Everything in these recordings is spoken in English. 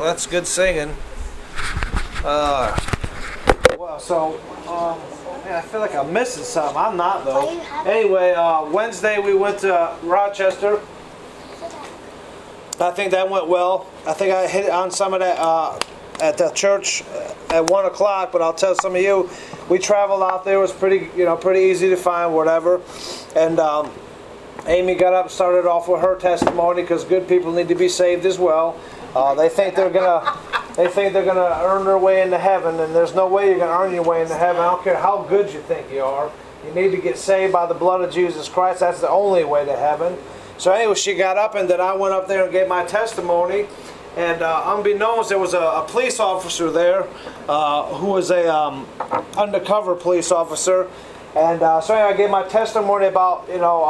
that's good singing. Man, I feel like I'm missing something. I'm not, though. Anyway, Wednesday we went to Rochester. I think that went well. I think I hit on some of that at the church at 1 o'clock. But I'll tell some of you, we traveled out there. It was pretty easy to find, whatever. And Amy got up and started off with her testimony, because good people need to be saved as well. They think they're gonna earn their way into heaven, and there's no way you're gonna earn your way into heaven. I don't care how good you think you are. You need to get saved by the blood of Jesus Christ. That's the only way to heaven. So anyway, she got up, and then I went up there and gave my testimony. And unbeknownst, there was a police officer there who was a undercover police officer. And so anyway, I gave my testimony about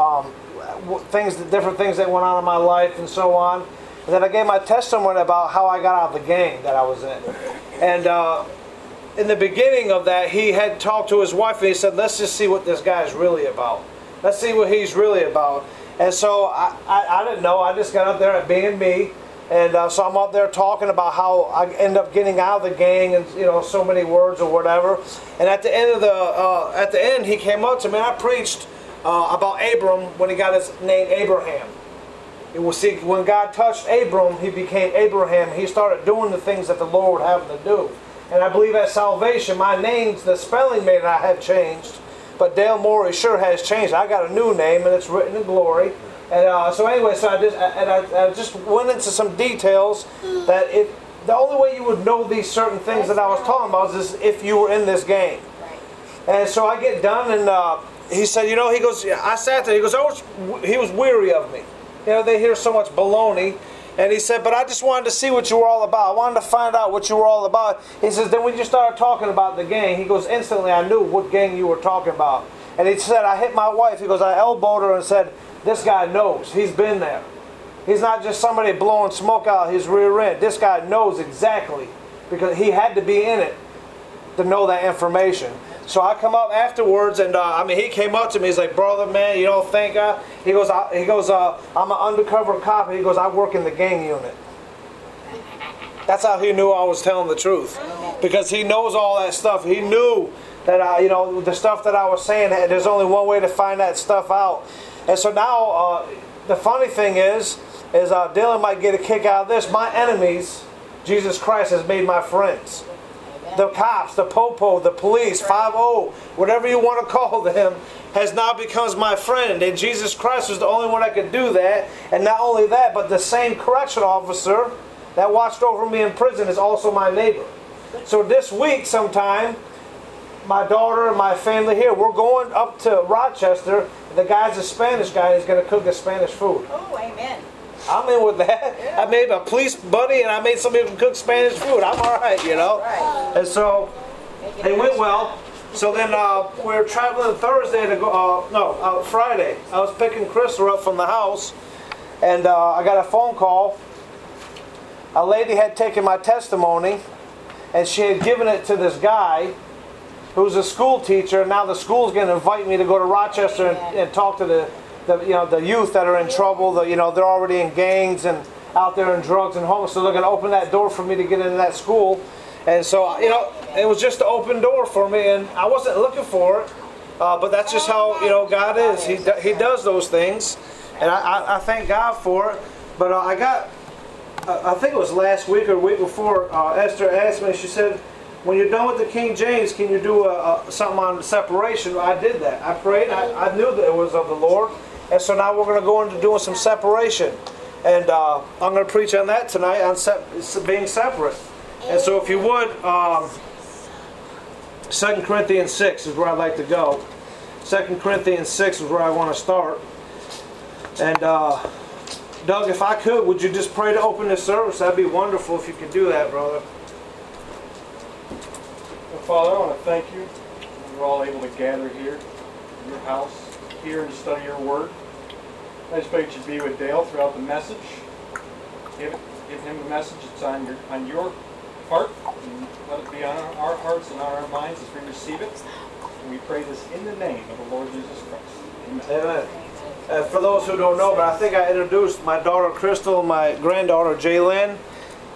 different things that went on in my life and so on. And then I gave my testimony about how I got out of the gang that I was in. And in the beginning of that, he had talked to his wife, and he said, let's just see what this guy's really about. Let's see what he's really about. And so I didn't know. I just got up there at being me. And so I'm up there talking about how I end up getting out of the gang, and so many words or whatever. And at the end, he came up to me, and I preached about Abram when he got his name Abraham. When God touched Abram, he became Abraham. He started doing the things that the Lord would have him to do. And I believe at salvation, my name, the spelling may not have changed, but Dale Morey sure has changed. I got a new name, and it's written in glory. And so anyway, so I just went into some details that the only way you would know these certain things that I was talking about is if you were in this gang. And so I get done, and he said, he goes, I sat there, he goes, he was weary of me. They hear so much baloney. And he said, but I just wanted to see what you were all about. I wanted to find out what you were all about. He says, then when you started talking about the gang, he goes, instantly I knew what gang you were talking about. And he said, I hit my wife. He goes, I elbowed her and said, this guy knows. He's been there. He's not just somebody blowing smoke out his rear end. This guy knows exactly, because he had to be in it to know that information. So I come up afterwards, and he came up to me. He's like, brother, man, you don't think He goes, I'm an undercover cop. And he goes, I work in the gang unit. That's how he knew I was telling the truth, because he knows all that stuff. He knew that the stuff that I was saying. There's only one way to find that stuff out. And so now the funny thing is Dylan might get a kick out of this. My enemies, Jesus Christ has made my friends. The cops, the popo, the police, 5-0, whatever you want to call them, has now becomes my friend. And Jesus Christ was the only one that could do that. And not only that, but the same correction officer that watched over me in prison is also my neighbor. So this week sometime, my daughter and my family here, we're going up to Rochester. The guy's a Spanish guy. He's going to cook us Spanish food. Oh, amen. I'm in with that. Yeah. I made a police buddy, and I made somebody who can cook Spanish food. I'm all right, Right. And so it went well. So then we were traveling Thursday to go. Friday. I was picking Crystal up from the house, and I got a phone call. A lady had taken my testimony, and she had given it to this guy who's a school teacher. Now the school's going to invite me to go to Rochester and talk to the youth that are in trouble. They're already in gangs and out there in drugs and homeless. So they're going to open that door for me to get into that school. And so, it was just an open door for me, and I wasn't looking for it. But that's just how, God is. He does those things. And I thank God for it. But I think it was last week or the week before, Esther asked me, she said, when you're done with the King James, can you do something on separation? I did that. I prayed. I knew that it was of the Lord. And so now we're going to go into doing some separation. And I'm going to preach on that tonight, on being separate. And so if you would, 2 Corinthians 6 is where I'd like to go. 2 Corinthians 6 is where I want to start. And Doug, if I could, would you just pray to open this service? That'd be wonderful if you could do that, brother. Father, I want to thank you. We're all able to gather here in your house, here and study your word. I just pray that you be with Dale throughout the message. Give him a message that's on your heart, and let it be on our hearts and on our minds as we receive it. And we pray this in the name of the Lord Jesus Christ. Amen. For those who don't know, but I think I introduced my daughter Crystal, my granddaughter Jaylyn.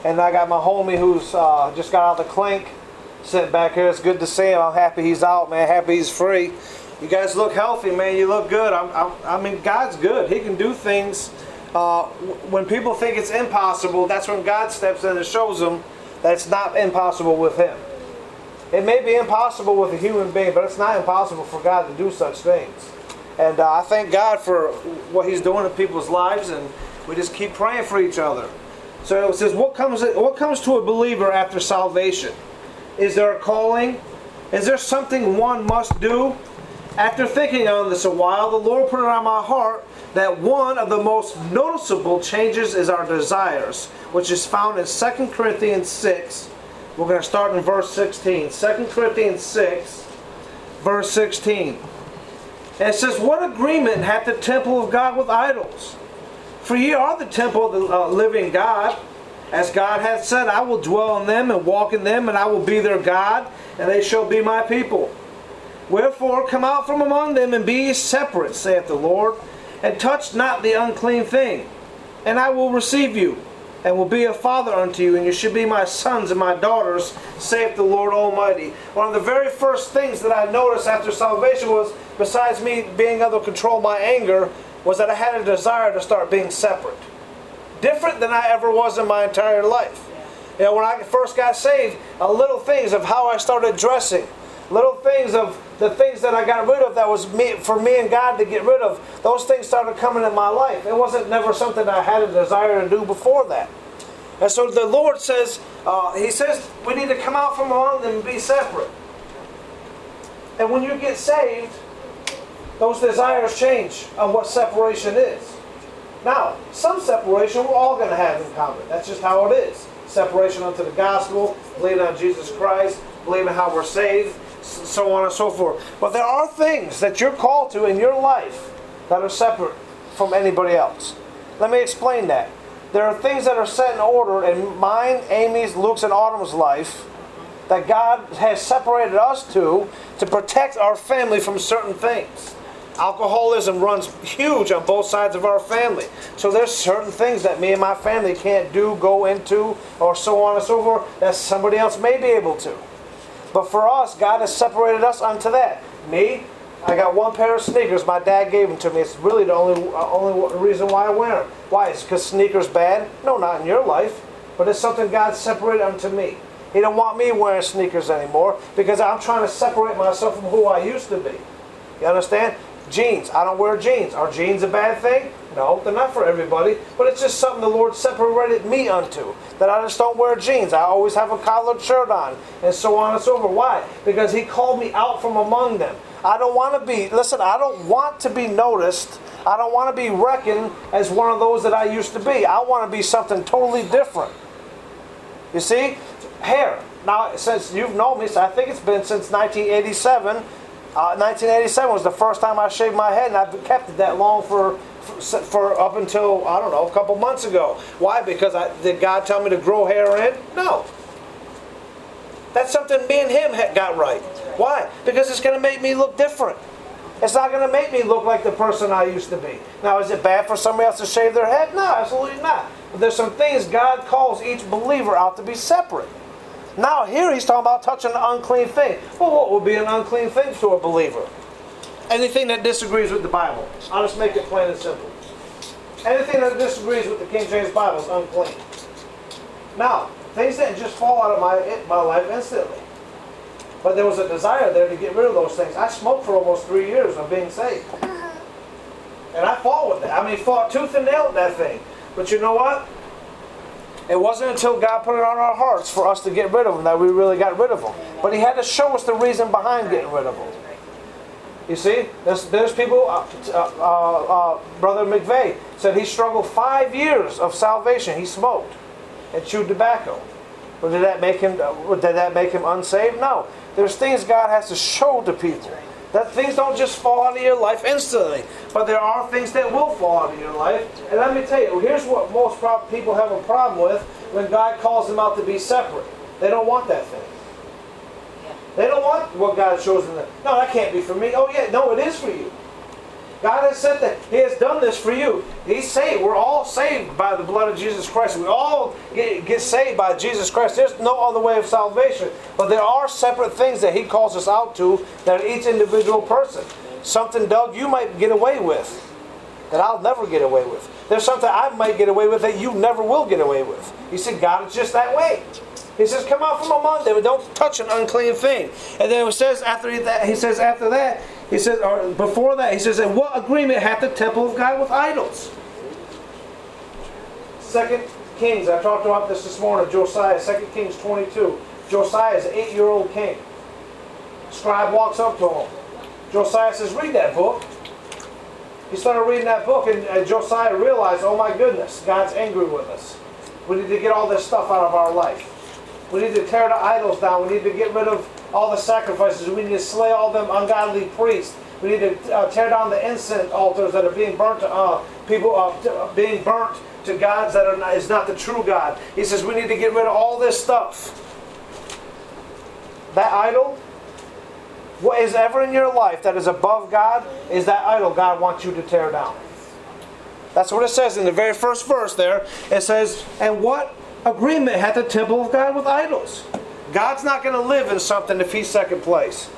And I got my homie who's just got out of the clink sitting back here. It's good to see him. I'm happy he's out, man. Happy he's free. You guys look healthy, man. You look good. I mean, God's good. He can do things. When people think it's impossible, that's when God steps in and shows them that it's not impossible with Him. It may be impossible with a human being, but it's not impossible for God to do such things. And I thank God for what He's doing in people's lives, and we just keep praying for each other. So it says, what comes to a believer after salvation? Is there a calling? Is there something one must do? After thinking on this a while, the Lord put it on my heart that one of the most noticeable changes is our desires, which is found in 2 Corinthians 6. We're going to start in verse 16. 2 Corinthians 6, verse 16. And it says, what agreement hath the temple of God with idols? For ye are the temple of the living God. As God hath said, I will dwell in them and walk in them, and I will be their God, and they shall be my people. Wherefore come out from among them, and be ye separate, saith the Lord, and touch not the unclean thing. And I will receive you, and will be a father unto you, and you shall be my sons and my daughters, saith the Lord Almighty. One of the very first things that I noticed after salvation was, besides me being able to control my anger, was that I had a desire to start being separate. Different than I ever was in my entire life. You know, when I first got saved, little things of how I started dressing, little things of the things that I got rid of that was for me and God to get rid of, those things started coming in my life. It wasn't never something I had a desire to do before that. And so the Lord says, He says, we need to come out from among them and be separate. And when you get saved, those desires change on what separation is. Now, some separation we're all going to have in common. That's just how it is. Separation unto the gospel, believing on Jesus Christ, believing how we're saved, so on and so forth. But there are things that you're called to in your life that are separate from anybody else. Let me explain that. There are things that are set in order in mine, Amy's, Luke's, and Autumn's life that God has separated us to protect our family from certain things. Alcoholism runs huge on both sides of our family. So there's certain things that me and my family can't do, go into, or so on and so forth, that somebody else may be able to. But for us, God has separated us unto that. Me, I got one pair of sneakers. My dad gave them to me. It's really the only reason why I wear them. Why? Is because sneakers bad? No, not in your life. But it's something God separated unto me. He don't want me wearing sneakers anymore because I'm trying to separate myself from who I used to be. You understand? Jeans. I don't wear jeans. Are jeans a bad thing? No, they're not for everybody. But it's just something the Lord separated me unto. That I just don't wear jeans. I always have a collared shirt on. And so on and so forth. Why? Because He called me out from among them. I don't want to be, listen, I don't want to be noticed. I don't want to be reckoned as one of those that I used to be. I want to be something totally different. You see? Hair. Now, since you've known me, so I think it's been since 1987. 1987 was the first time I shaved my head, and I've kept it that long for up until, I don't know, a couple months ago. Why? Because did God tell me to grow hair in? No. That's something me and Him got right. Why? Because it's going to make me look different. It's not going to make me look like the person I used to be. Now, is it bad for somebody else to shave their head? No, absolutely not. But there's some things God calls each believer out to be separate. Now here He's talking about touching an unclean thing. Well, what would be an unclean thing to a believer? Anything that disagrees with the Bible. I'll just make it plain and simple. Anything that disagrees with the King James Bible is unclean. Now, things didn't just fall out of my life instantly. But there was a desire there to get rid of those things. I smoked for almost 3 years of being saved. And I fought with that. I mean, fought tooth and nail with that thing. But you know what? It wasn't until God put it on our hearts for us to get rid of them that we really got rid of them. But He had to show us the reason behind getting rid of them. You see, there's people, Brother McVeigh said he struggled 5 years of salvation. He smoked and chewed tobacco. But did that make him unsaved? No. There's things God has to show to people. That things don't just fall out of your life instantly. But there are things that will fall out of your life. And let me tell you, here's what most people have a problem with when God calls them out to be separate. They don't want that thing. They don't want what God shows them. No, that can't be for me. Oh yeah, no, it is for you. God has said that He has done this for you. He's saved. We're all saved by the blood of Jesus Christ. We all get saved by Jesus Christ. There's no other way of salvation. But there are separate things that He calls us out to that are each individual person. Something, Doug, you might get away with that I'll never get away with. There's something I might get away with that you never will get away with. He said, God is just that way. He says, come out from among them and don't touch an unclean thing. And then it says after that, he says, or before that, he says, and what agreement hath the temple of God with idols? 2 Kings, I talked about this morning, Josiah, 2 Kings 22. Josiah is an 8-year-old king. Scribe walks up to him. Josiah says, read that book. He started reading that book, and Josiah realized, oh my goodness, God's angry with us. We need to get all this stuff out of our life. We need to tear the idols down. We need to get rid of all the sacrifices. We need to slay all them ungodly priests. We need to tear down the incense altars that are being burnt to being burnt to gods that is not the true God. He says we need to get rid of all this stuff. That idol, what is ever in your life that is above God, is that idol God wants you to tear down. That's what it says in the very first verse there. It says, and what agreement hath the temple of God with idols? God's not going to live in something if He's second place.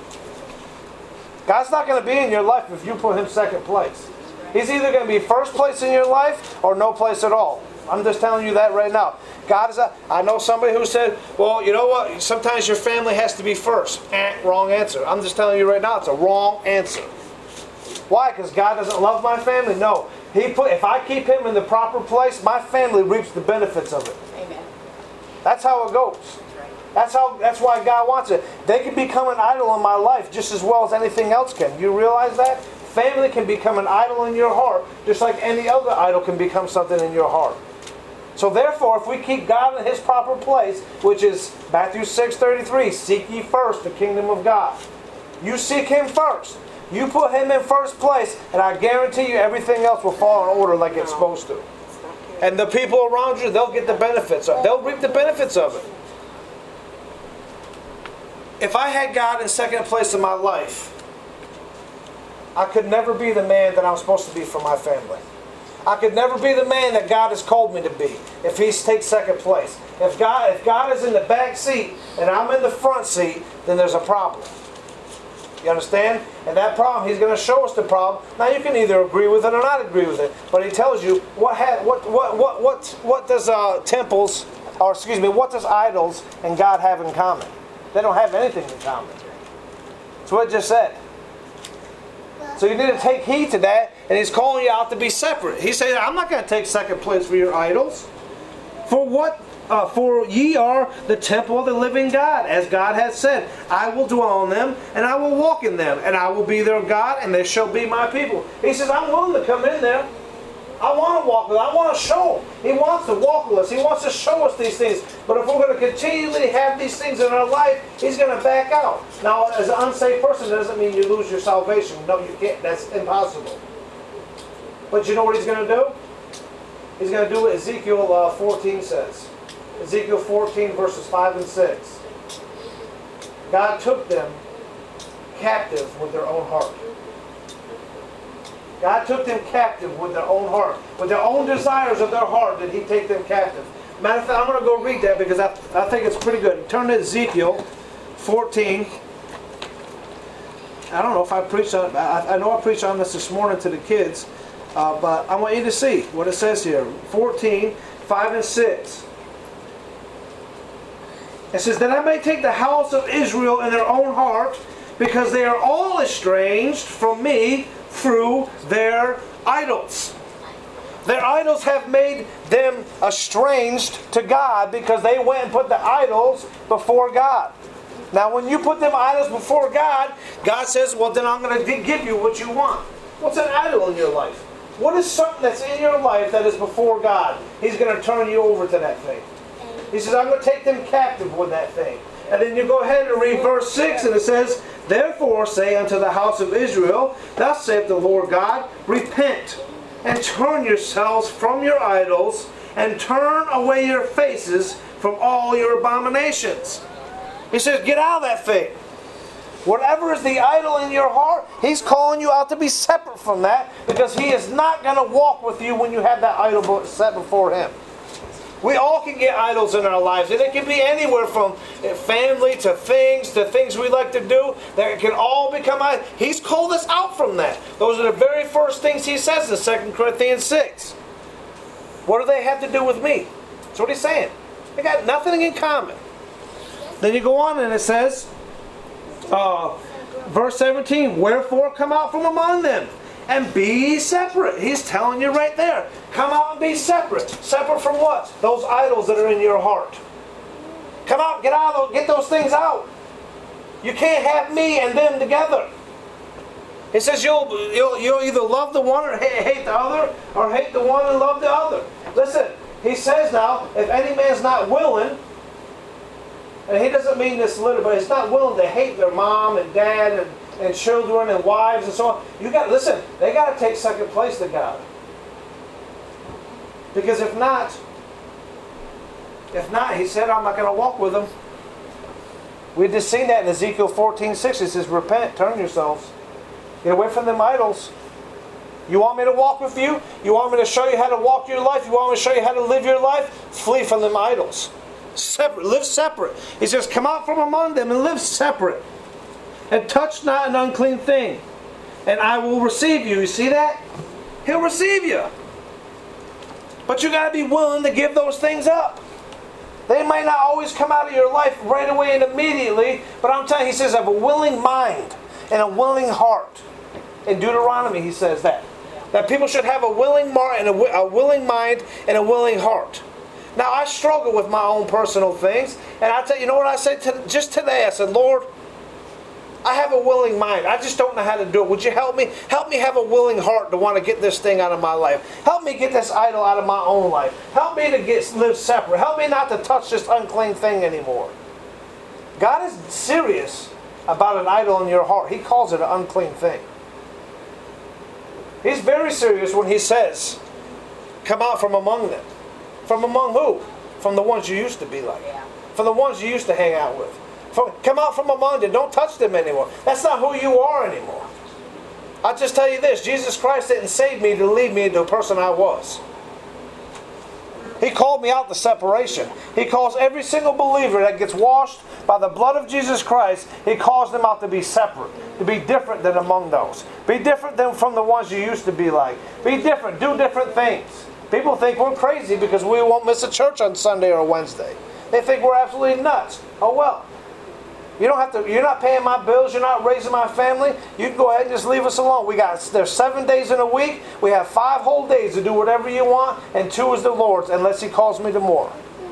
God's not going to be in your life if you put Him second place. He's either going to be first place in your life or no place at all. I'm just telling you that right now. I know somebody who said, well, you know what? Sometimes your family has to be first. Wrong answer. I'm just telling you right now, it's a wrong answer. Why? Because God doesn't love my family? No. If I keep Him in the proper place, my family reaps the benefits of it. Amen. That's how it goes. That's why God wants it. They can become an idol in my life just as well as anything else can. You realize that? Family can become an idol in your heart just like any other idol can become something in your heart. So therefore, if we keep God in His proper place, which is Matthew 6:33, seek ye first the kingdom of God. You seek Him first. You put Him in first place, and I guarantee you everything else will fall in order like it's supposed to. And the people around you, they'll get the benefits of it. They'll reap the benefits of it. If I had God in second place in my life, I could never be the man that I'm supposed to be for my family. I could never be the man that God has called me to be if He takes second place. If God is in the back seat and I'm in the front seat, then there's a problem. You understand? And that problem, He's going to show us the problem. Now you can either agree with it or not agree with it, but He tells you what does what does idols and God have in common? They don't have anything in common. That's what it just said. So you need to take heed to that, and He's calling you out to be separate. He says, I'm not going to take second place for your idols. For ye are the temple of the living God, as God has said, I will dwell in them, and I will walk in them, and I will be their God, and they shall be my people. He says, I'm willing to come in there. I want to walk with Him. I want to show Him. He wants to walk with us. He wants to show us these things. But if we're going to continually have these things in our life, He's going to back out. Now, as an unsaved person, that doesn't mean you lose your salvation. No, you can't. That's impossible. But you know what He's going to do? He's going to do what Ezekiel 14 says. Ezekiel 14 verses 5 and 6. God took them captive with their own heart. God took them captive with their own heart. With their own desires of their heart did He take them captive. Matter of fact, I'm going to go read that because I think it's pretty good. Turn to Ezekiel 14. I don't know if I preached on it. I know I preached on this morning to the kids. But I want you to see what it says here. 14, 5 and 6. It says, that I may take the house of Israel in their own heart, because they are all estranged from me through their idols. Their idols have made them estranged to God because they went and put the idols before God. Now when you put them idols before God, God says, well then I'm going to give you what you want. What's an idol in your life? What is something that's in your life that is before God? He's going to turn you over to that thing. He says, I'm going to take them captive with that thing. And then you go ahead and read verse 6, and it says, therefore say unto the house of Israel, thus saith the Lord God, repent, and turn yourselves from your idols, and turn away your faces from all your abominations. He says, get out of that thing. Whatever is the idol in your heart, He's calling you out to be separate from that, because He is not going to walk with you when you have that idol set before Him. We all can get idols in our lives, and it can be anywhere from family to things we like to do. That can all become idols. He's called us out from that. Those are the very first things He says in 2 Corinthians 6. What do they have to do with me? That's what He's saying. They got nothing in common. Then you go on and it says, verse 17, wherefore come out from among them and be ye separate. He's telling you right there. Come out and be separate. Separate from what? Those idols that are in your heart. Come out, get those things out. You can't have me and them together. It says you'll either love the one or hate the other, or hate the one and love the other. Listen, He says now, if any man's not willing, and He doesn't mean this literally, but he's not willing to hate their mom and dad and children and wives and so on. You got listen. They got to take second place to God. Because if not, He said, I'm not going to walk with them. We just seen that in Ezekiel 14:6. It says, repent, turn yourselves, get away from them idols. You want me to walk with you? You want me to show you how to walk your life? You want me to show you how to live your life? Flee from them idols. Separate, live separate. He says, come out from among them and live separate. And touch not an unclean thing, and I will receive you. You see that? He'll receive you. But you got to be willing to give those things up. They might not always come out of your life right away and immediately, but I'm telling you, He says, have a willing mind and a willing heart. In Deuteronomy, He says that. That people should have a willing mind and a willing heart. Now, I struggle with my own personal things, and I tell you, know what I said just today? I said, Lord, I have a willing mind. I just don't know how to do it. Would you help me? Help me have a willing heart to want to get this thing out of my life. Help me get this idol out of my own life. Help me to live separate. Help me not to touch this unclean thing anymore. God is serious about an idol in your heart. He calls it an unclean thing. He's very serious when He says, come out from among them. From among who? From the ones you used to be like. From the ones you used to hang out with. Come out from among them. Don't touch them anymore. That's not who you are anymore. I'll just tell you this. Jesus Christ didn't save me to lead me into the person I was. He called me out to separation. He calls every single believer that gets washed by the blood of Jesus Christ, He calls them out to be separate, to be different than among those. Be different than from the ones you used to be like. Be different. Do different things. People think we're crazy because we won't miss a church on Sunday or Wednesday. They think we're absolutely nuts. Oh well. You don't have to. You're not paying my bills. You're not raising my family. You can go ahead and just leave us alone. There's 7 days in a week. We have 5 whole days to do whatever you want, and 2 is the Lord's, unless He calls me to more.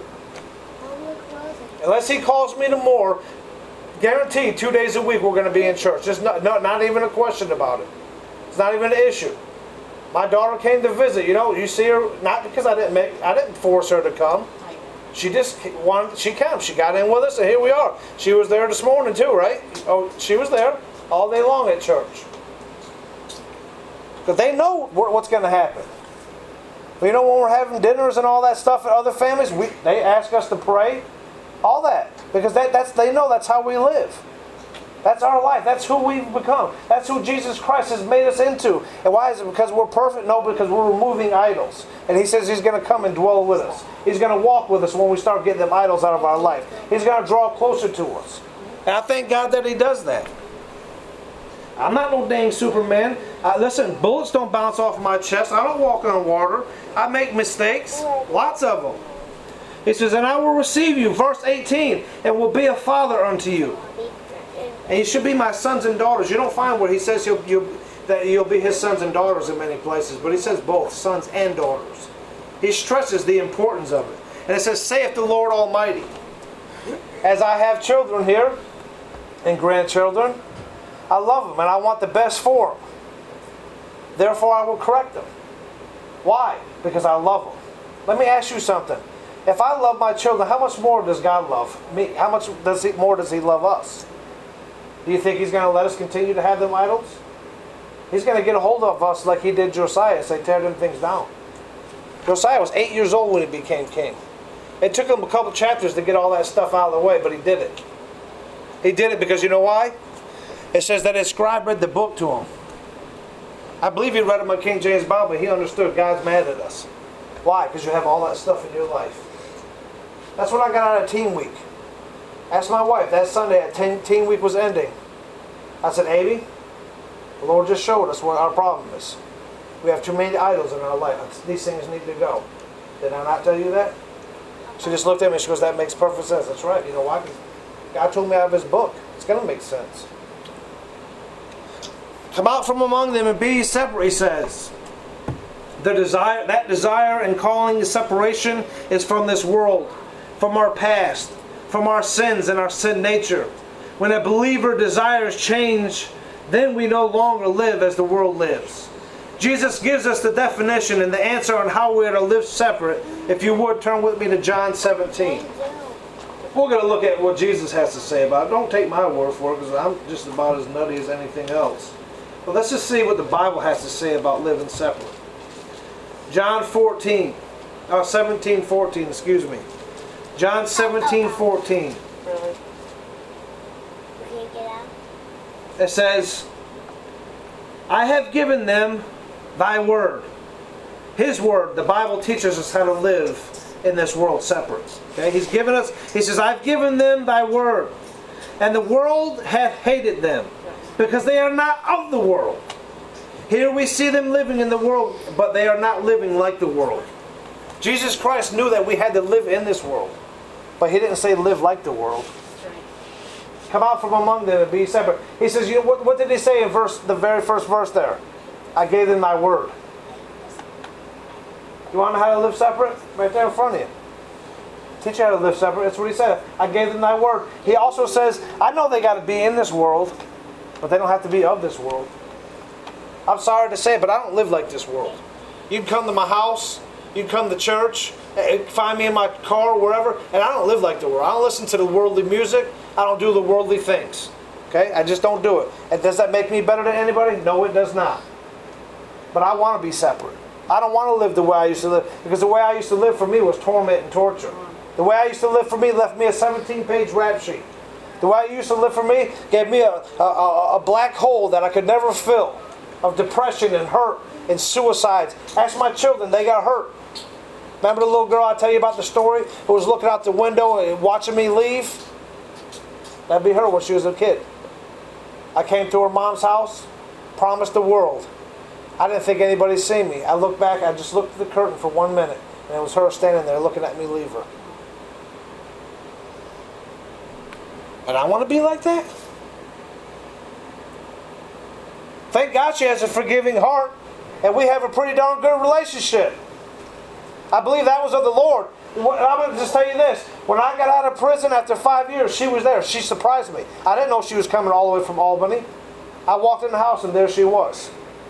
Unless He calls me to more, guaranteed 2 days a week we're going to be in church. Just not even a question about it. It's not even an issue. My daughter came to visit. You see her not because I didn't force her to come. She just wanted. She came. She got in with us, and here we are. She was there this morning too, right? Oh, she was there all day long at church. Because they know what's going to happen. When we're having dinners and all that stuff at other families, they ask us to pray, all that, because they know that's how we live. That's our life. That's who we've become. That's who Jesus Christ has made us into. And why is it? Because we're perfect? No, because we're removing idols. And He says He's going to come and dwell with us. He's going to walk with us when we start getting them idols out of our life. He's going to draw closer to us. And I thank God that He does that. I'm not no dang Superman. Listen, bullets don't bounce off my chest. I don't walk on water. I make mistakes. Lots of them. He says, and I will receive you, verse 18, and will be a father unto you. And you should be my sons and daughters. You don't find where He says that you'll be His sons and daughters in many places, but He says both, sons and daughters. He stresses the importance of it. And it says, saith the Lord Almighty, as I have children here and grandchildren, I love them and I want the best for them. Therefore I will correct them. Why? Because I love them. Let me ask you something. If I love my children, how much more does God love me? How much more does He love us? Do you think He's going to let us continue to have them idols? He's going to get a hold of us like He did Josiah and say, tear them things down. Josiah was 8 years old when he became king. It took him a couple chapters to get all that stuff out of the way, but he did it. He did it because you know why? It says that his scribe read the book to him. I believe he read it in King James Bible. He understood God's mad at us. Why? Because you have all that stuff in your life. That's what I got out of Teen Week. Asked my wife that Sunday Teen Week was ending. I said, Amy, the Lord just showed us what our problem is. We have too many idols in our life. These things need to go. Did I not tell you that? She just looked at me and she goes, that makes perfect sense. That's right. You know why? Because God told me out of his book. It's going to make sense. Come out from among them and be separate, he says. That desire and calling the separation is from this world, from our past, from our sins and our sin nature. When a believer desires change, then we no longer live as the world lives. Jesus gives us the definition and the answer on how we are to live separate. If you would, turn with me to John 17. We're going to look at what Jesus has to say about it. Don't take my word for it, because I'm just about as nutty as anything else. But let's just see what the Bible has to say about living separate. John 17:14, excuse me. John 17:14. Really? You can't get out? It says, I have given them thy word. His word. The Bible teaches us how to live in this world separate. Okay? He says, I've given them thy word. And the world hath hated them, because they are not of the world. Here we see them living in the world, but they are not living like the world. Jesus Christ knew that we had to live in this world, but he didn't say live like the world. Come out from among them and be separate. He says, you know, what did he say in the very first verse there? I gave them thy word. You want to know how to live separate? Right there in front of you. Teach you how to live separate. That's what he said. I gave them thy word. He also says, I know they got to be in this world, but they don't have to be of this world. I'm sorry to say it, but I don't live like this world. You can come to my house, you can come to church, find me in my car, wherever, and I don't live like the world. I don't listen to the worldly music. I don't do the worldly things. Okay? I just don't do it. And does that make me better than anybody? No, it does not. But I want to be separate. I don't want to live the way I used to live, because the way I used to live for me was torment and torture. The way I used to live for me left me a 17-page rap sheet. The way I used to live for me gave me a black hole that I could never fill, of depression and hurt and suicides. Ask my children, they got hurt. Remember the little girl I tell you about the story who was looking out the window and watching me leave? That'd be her when she was a kid. I came to her mom's house, promised the world. I didn't think anybody'd seen me. I looked back, I just looked at the curtain for 1 minute, and it was her standing there looking at me leave her. And I want to be like that? Thank God she has a forgiving heart, and we have a pretty darn good relationship. I believe that was of the Lord. I'm going to just tell you this. When I got out of prison after 5 years, she was there. She surprised me. I didn't know she was coming all the way from Albany. I walked in the house, and there she was.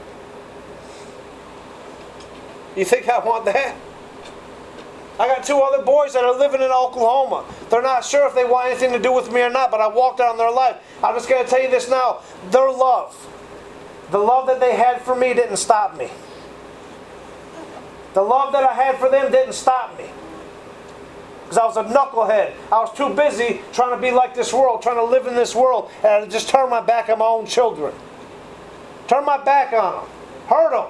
You think I want that? I got 2 other boys that are living in Oklahoma. They're not sure if they want anything to do with me or not, but I walked out in their life. I'm just going to tell you this now. Their love, the love that they had for me didn't stop me. The love that I had for them didn't stop me. Because I was a knucklehead. I was too busy trying to be like this world, trying to live in this world, and I just turned my back on my own children. Turned my back on them. Hurt them.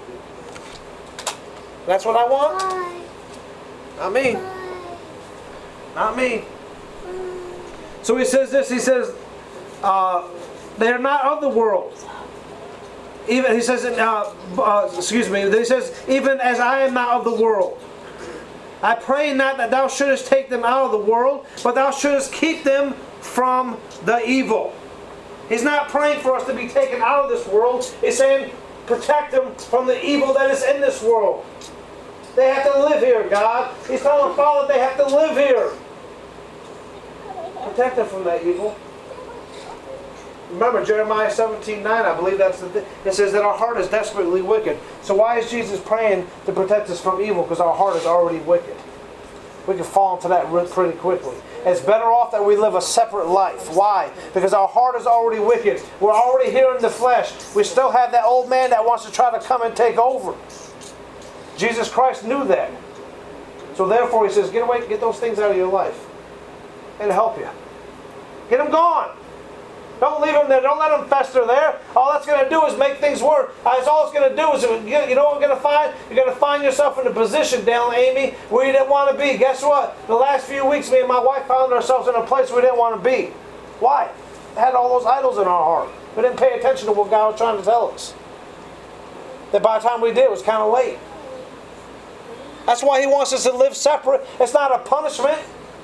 That's what I want? Not me. Not me. So he says this. He says, they are not of the world. Even he says, excuse me. He says, even as I am not of the world. I pray not that thou shouldest take them out of the world, but thou shouldest keep them from the evil. He's not praying for us to be taken out of this world. He's saying, protect them from the evil that is in this world. They have to live here, God. He's telling Father they have to live here. Protect them from that evil. Remember Jeremiah 17:9, I believe that's the thing. It says that our heart is desperately wicked. So why is Jesus praying to protect us from evil? Because our heart is already wicked. We can fall into that pretty quickly. It's better off that we live a separate life. Why? Because our heart is already wicked. We're already here in the flesh. We still have that old man that wants to try to come and take over. Jesus Christ knew that. So therefore he says, get away, get those things out of your life. It'll help you. Get them gone. Don't leave them there. Don't let them fester there. All that's going to do is make things worse. That's all it's going to do is, you know what you're going to find? You're going to find yourself in a position, Dale and Amy, where you didn't want to be. Guess what? The last few weeks, me and my wife found ourselves in a place we didn't want to be. Why? We had all those idols in our heart. We didn't pay attention to what God was trying to tell us. That by the time we did, it was kind of late. That's why He wants us to live separate. It's not a punishment.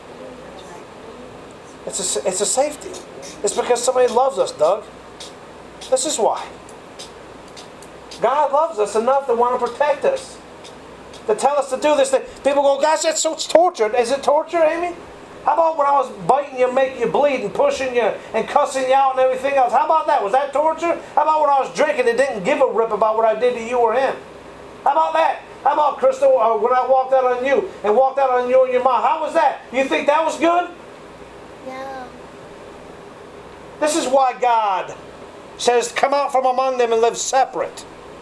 It's a safety. It's because somebody loves us, Doug. This is why. God loves us enough to want to protect us. To tell us to do this thing. People go, gosh, that's so torture. Is it torture, Amy? How about when I was biting you, making you bleed, and pushing you, and cussing you out and everything else? How about that? Was that torture? How about when I was drinking and didn't give a rip about what I did to you or him? How about that? How about, Crystal, when I walked out on you and walked out on you and your mom? How was that? You think that was good? No. This is why God says, come out from among them and live separate.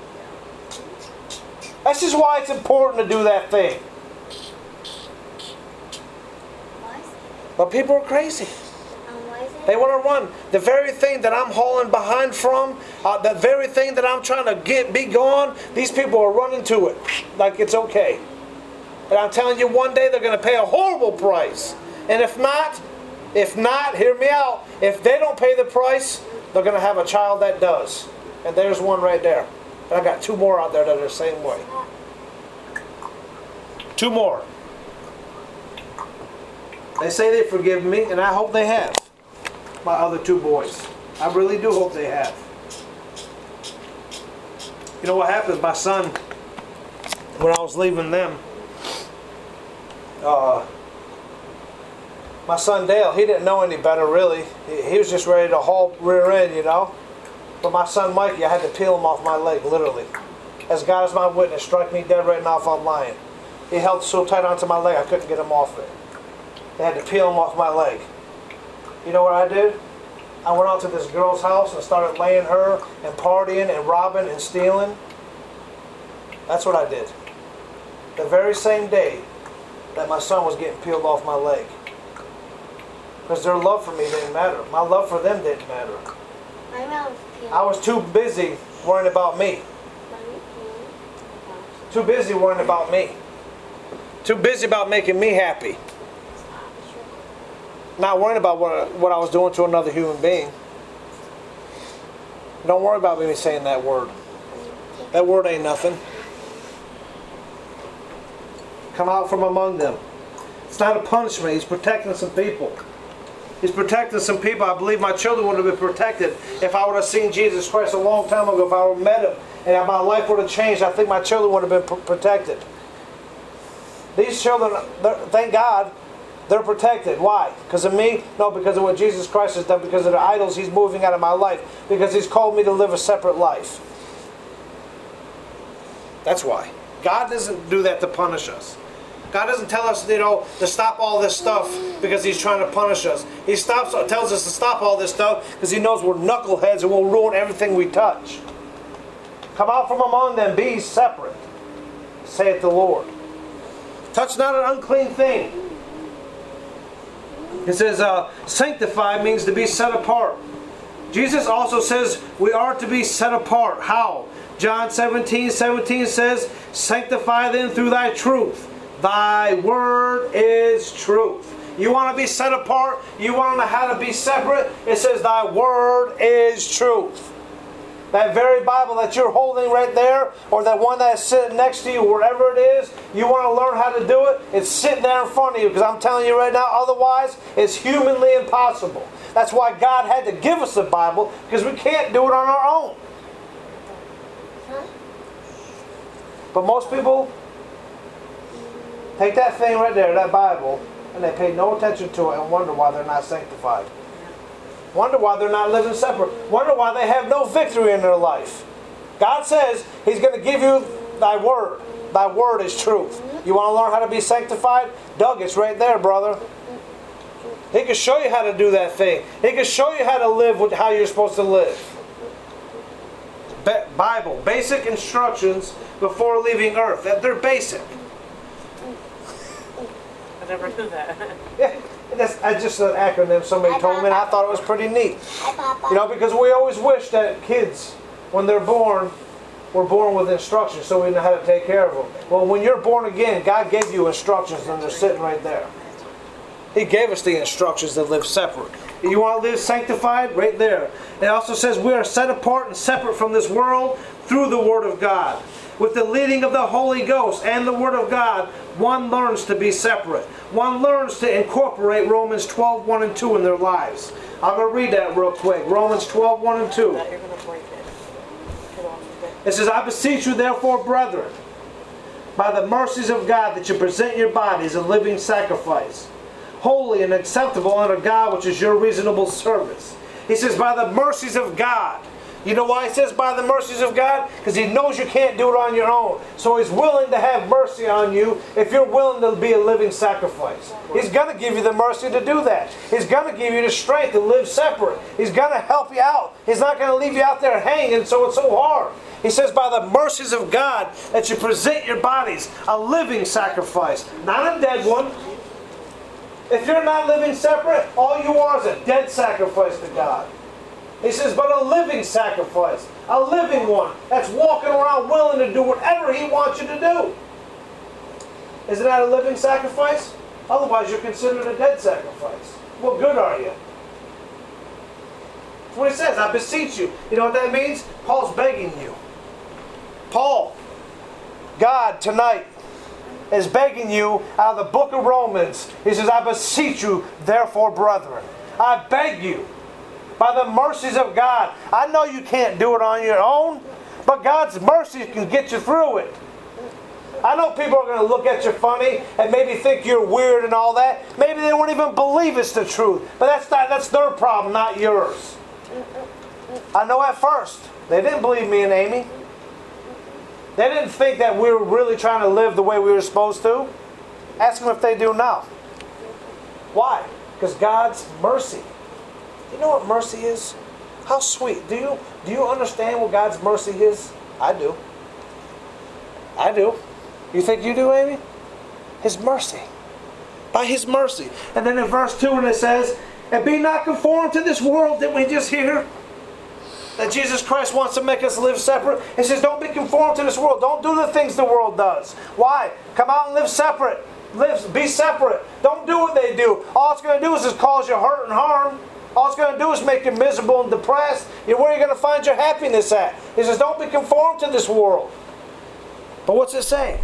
This is why it's important to do that thing. Why is it? But people are crazy. Why is it? They want to run. The very thing that I'm hauling behind from, the very thing that I'm trying to be gone, these people are running to it like it's okay. And I'm telling you, one day they're going to pay a horrible price. And if not, hear me out. If they don't pay the price, they're going to have a child that does. And there's one right there. And I got two more out there that are the same way. Two more. They say they forgive me, and I hope they have. My other two boys. I really do hope they have. You know what happened? My son, when I was leaving them, my son Dale, he didn't know any better really. He was just ready to haul rear end, you know. But my son Mikey, I had to peel him off my leg, literally. As God is my witness, strike me dead right now if I'm lying. He held so tight onto my leg I couldn't get him off it. They had to peel him off my leg. You know what I did? I went out to this girl's house and started laying her and partying and robbing and stealing. That's what I did. The very same day that my son was getting peeled off my leg. Because their love for me didn't matter. My love for them didn't matter. My mouth peeled. I was too busy worrying about me. Too busy worrying about me. Too busy about making me happy. Not worrying about what I was doing to another human being. Don't worry about me saying that word. That word ain't nothing. Come out from among them. It's not a punishment. He's protecting some people. He's protecting some people. I believe my children would have been protected if I would have seen Jesus Christ a long time ago. If I would have met Him and if my life would have changed, I think my children would have been protected. These children, thank God, they're protected. Why? Because of me? No, because of what Jesus Christ has done. Because of the idols He's moving out of my life. Because He's called me to live a separate life. That's why. God doesn't do that to punish us. God doesn't tell us, to stop all this stuff because He's trying to punish us. He tells us to stop all this stuff because He knows we're knuckleheads and we'll ruin everything we touch. Come out from among them, be separate, saith the Lord. Touch not an unclean thing. It says, sanctified means to be set apart. Jesus also says we are to be set apart. How? John 17:17 says, sanctify them through thy truth. Thy word is truth. You want to be set apart? You want to know how to be separate? It says thy word is truth. That very Bible that you're holding right there, or that one that's sitting next to you, wherever it is, you want to learn how to do it, it's sitting there in front of you. Because I'm telling you right now, otherwise, it's humanly impossible. That's why God had to give us the Bible, because we can't do it on our own. But most people take that thing right there, that Bible, and they pay no attention to it and wonder why they're not sanctified. Wonder why they're not living separate. Wonder why they have no victory in their life. God says He's going to give you thy word. Thy word is truth. You want to learn how to be sanctified? Doug, it's right there, brother. He can show you how to do that thing. He can show you how to live with how you're supposed to live. Bible, basic instructions before leaving earth. They're basic. I never knew that. Yeah, That's just an acronym somebody told me, and I thought it was pretty neat. Hi, Papa. You know, because we always wish that kids, when they're born, were born with instructions so we know how to take care of them. Well, when you're born again, God gave you instructions, and they're sitting right there. He gave us the instructions to live separate. You want to live sanctified? Right there. It also says we are set apart and separate from this world through the Word of God. With the leading of the Holy Ghost and the Word of God, one learns to be separate. One learns to incorporate Romans 12, 1 and 2 in their lives. I'm going to read that real quick. Romans 12, 1 and 2. It says, I beseech you therefore, brethren, by the mercies of God, that you present your bodies a living sacrifice, holy and acceptable unto God, which is your reasonable service. He says, by the mercies of God. You know why he says by the mercies of God? Because he knows you can't do it on your own. So he's willing to have mercy on you if you're willing to be a living sacrifice. He's going to give you the mercy to do that. He's going to give you the strength to live separate. He's going to help you out. He's not going to leave you out there hanging so it's so hard. He says by the mercies of God that you present your bodies a living sacrifice, not a dead one. If you're not living separate, all you are is a dead sacrifice to God. He says, but a living sacrifice, a living one that's walking around willing to do whatever He wants you to do. Isn't that a living sacrifice? Otherwise, you're considered a dead sacrifice. What good are you? That's what he says, I beseech you. You know what that means? Paul's begging you. Paul, God tonight is begging you out of the book of Romans. He says, I beseech you, therefore, brethren. I beg you. By the mercies of God. I know you can't do it on your own, but God's mercy can get you through it. I know people are going to look at you funny and maybe think you're weird and all that. Maybe they won't even believe it's the truth. But that's their problem, not yours. I know at first they didn't believe me and Amy. They didn't think that we were really trying to live the way we were supposed to. Ask them if they do now. Why? Because God's mercy. You know what mercy is? How sweet. Do you understand what God's mercy is? I do. I do. You think you do, Amy? His mercy. By His mercy. And then in verse 2 when it says, and be not conformed to this world. Didn't we just hear that Jesus Christ wants to make us live separate? He says, don't be conformed to this world. Don't do the things the world does. Why? Come out and live separate. Be separate. Don't do what they do. All it's going to do is just cause you hurt and harm. All it's going to do is make you miserable and depressed. Where are you going to find your happiness at? He says, don't be conformed to this world. But what's it say?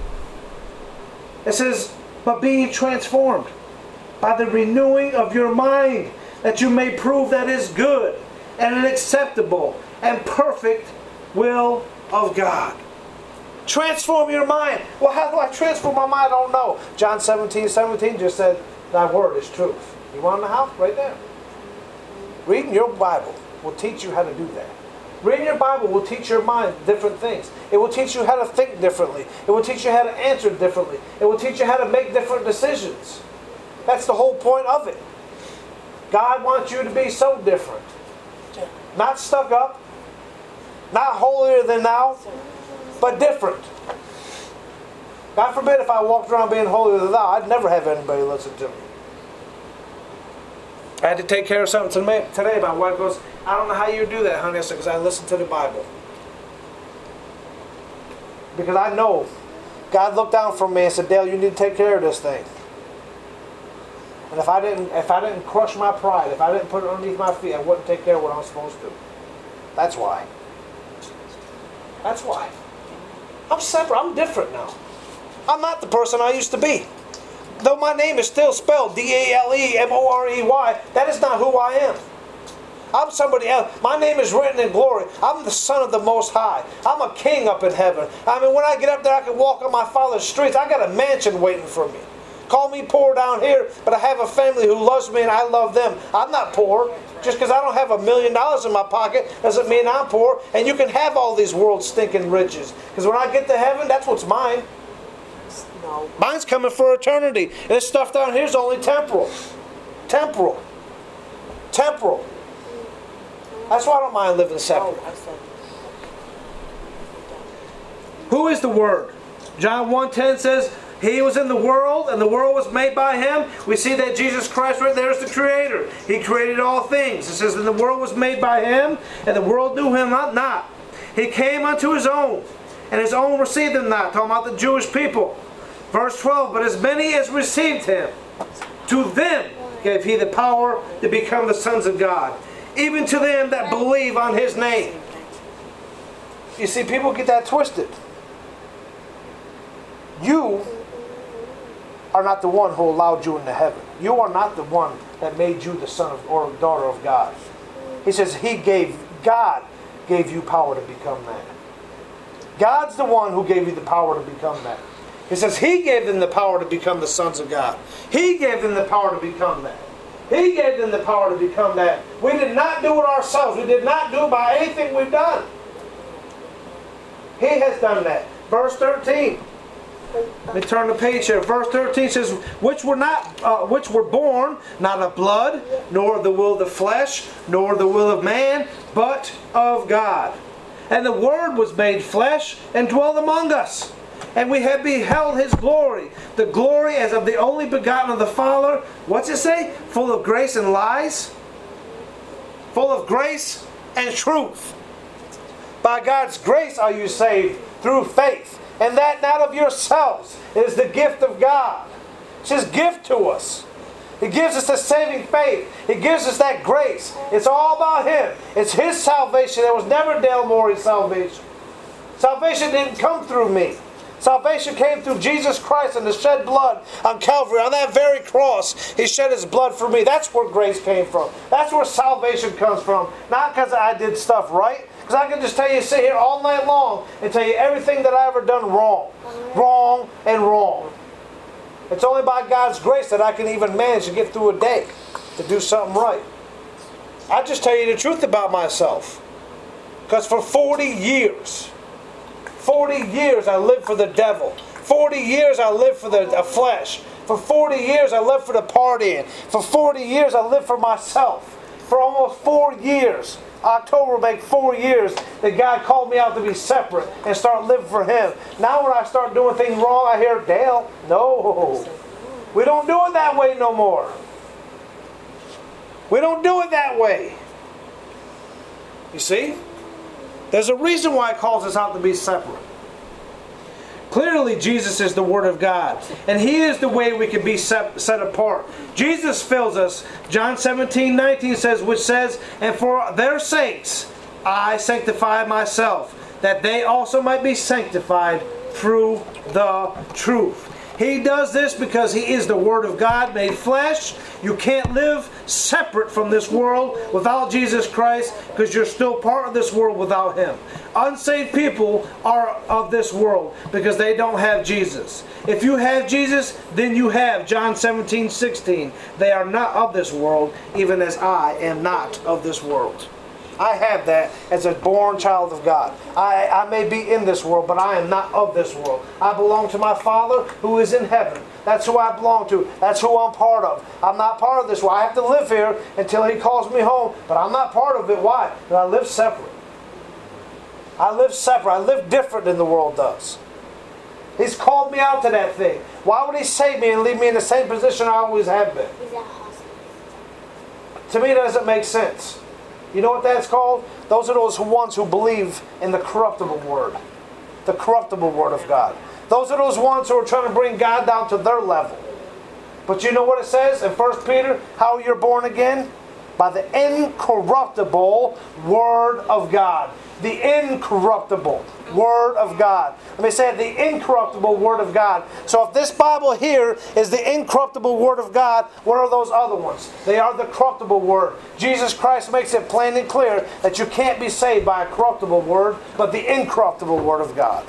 It says, but be ye transformed by the renewing of your mind, that you may prove that is good and an acceptable and perfect will of God. Transform your mind. Well, how do I transform my mind? I don't know. John 17:17 just said, thy word is truth. You want to know how? Right there. Reading your Bible will teach you how to do that. Reading your Bible will teach your mind different things. It will teach you how to think differently. It will teach you how to answer differently. It will teach you how to make different decisions. That's the whole point of it. God wants you to be so different. Not stuck up. Not holier than thou. But different. God forbid if I walked around being holier than thou, I'd never have anybody listen to me. I had to take care of something today. My wife goes, I don't know how you do that, honey. I said, because I listen to the Bible. Because I know God looked down from me and said, Dale, you need to take care of this thing. And if I didn't crush my pride, if I didn't put it underneath my feet, I wouldn't take care of what I'm supposed to. That's why. That's why. I'm separate. I'm different now. I'm not the person I used to be. Though my name is still spelled D-A-L-E-M-O-R-E-Y, that is not who I am. I'm somebody else. My name is written in glory. I'm the Son of the Most High. I'm a king up in heaven. I mean, when I get up there, I can walk on my Father's streets. I got a mansion waiting for me. Call me poor down here, but I have a family who loves me and I love them. I'm not poor. Just because I don't have $1 million in my pocket doesn't mean I'm poor. And you can have all these world stinking riches. Because when I get to heaven, that's what's mine. No. Mine's coming for eternity. And this stuff down here is only temporal. Temporal. Temporal. That's why I don't mind living separate. Who is the Word? John 1:10 says, He was in the world, and the world was made by Him. We see that Jesus Christ right there is the Creator. He created all things. It says, and the world was made by Him, and the world knew Him not. He came unto His own, and His own received Him not. Talking about the Jewish people. Verse 12, but as many as received Him, to them gave He the power to become the sons of God, even to them that believe on His name. You see, people get that twisted. You are not the one who allowed you into heaven. You are not the one that made you the son of, or daughter of God. He says God gave you power to become that. God's the one who gave you the power to become that. He says He gave them the power to become the sons of God. He gave them the power to become that. He gave them the power to become that. We did not do it ourselves. We did not do it by anything we've done. He has done that. Verse 13. Let me turn the page here. Verse 13 says, which were born not of blood, nor of the will of the flesh, nor the will of man, but of God. And the Word was made flesh and dwelt among us. And we have beheld His glory, the glory as of the only begotten of the Father. What's it say? Full of grace and lies. Full of grace and truth. By God's grace are you saved through faith. And that not of yourselves. It is the gift of God. It's His gift to us. He gives us the saving faith. He gives us that grace. It's all about Him. It's His salvation. There was never Dale Morey's salvation. Salvation didn't come through me. Salvation came through Jesus Christ and the shed blood on Calvary. On that very cross, He shed His blood for me. That's where grace came from. That's where salvation comes from. Not because I did stuff right. Because I can just tell you, sit here all night long and tell you everything that I ever done wrong. Wrong and wrong. It's only by God's grace that I can even manage to get through a day, to do something right. I just tell you the truth about myself. Because for 40 years I lived for the devil. 40 years I lived for the flesh. For 40 years I lived for the partying. For 40 years I lived for myself. For almost 4 years. October will make 4 years that God called me out to be separate and start living for Him. Now when I start doing things wrong, I hear, Dale, no. We don't do it that way no more. We don't do it that way. You see? There's a reason why He calls us out to be separate. Clearly, Jesus is the Word of God. And He is the way we can be set apart. Jesus fills us. John 17:19 says, which says, and for their sakes I sanctify myself, that they also might be sanctified through the truth. He does this because He is the Word of God made flesh. You can't live separate from this world without Jesus Christ, because you're still part of this world without Him. Unsaved people are of this world because they don't have Jesus. If you have Jesus, then you have John 17:16. They are not of this world, even as I am not of this world. I have that as a born child of God. I may be in this world, but I am not of this world. I belong to my Father who is in heaven. That's who I belong to. That's who I'm part of. I'm not part of this world. I have to live here until He calls me home, but I'm not part of it. Why? Because I live separate. I live separate. I live different than the world does. He's called me out to that thing. Why would He save me and leave me in the same position I always have been? To me, that doesn't make sense. You know what that's called? Those are those ones who believe in the corruptible Word. The corruptible Word of God. Those are those ones who are trying to bring God down to their level. But you know what it says in 1 Peter? How you're born again? By the incorruptible Word of God. The incorruptible Word of God. Let me say it, the incorruptible Word of God. So if this Bible here is the incorruptible Word of God, what are those other ones? They are the corruptible Word. Jesus Christ makes it plain and clear that you can't be saved by a corruptible Word, but the incorruptible Word of God.